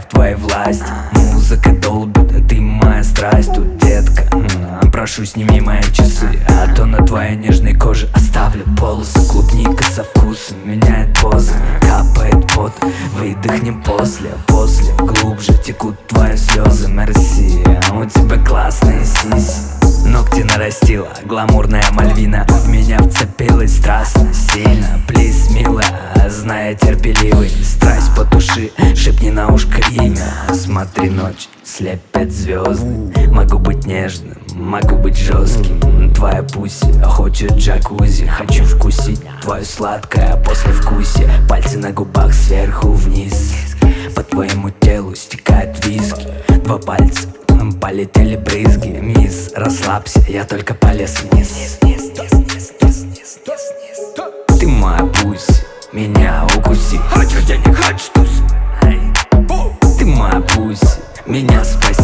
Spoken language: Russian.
в твоей власти. Музыка долбит, а ты моя страсть. Тут, детка, прошу, сними мои часы, а то на твоей нежной коже оставлю полосы. Клубника со вкусом меняет позы, капает пот, выдохнем после. Глубже текут твои слезы. Мерси, у тебя классные сиси. Ногти нарастила, гламурная Мальвина. В меня вцепилась страстно, сильно. Плиз, милая, зная терпеливый. Страсть потуши, шепни на ушко имя. Смотри, ночь слепят звезды. Могу быть нежным, могу быть жестким. Твоя пуси хочет джакузи. Хочу вкусить твое сладкое послевкусие. Пальцы на губах сверху вниз. По твоему телу стекает виски. Два пальца, полетели брызги. Мисс, расслабься, я только полез вниз. Ты моя пусть, меня укуси. Хочу денег, хочу туз. Ты моя пусть, меня спаси.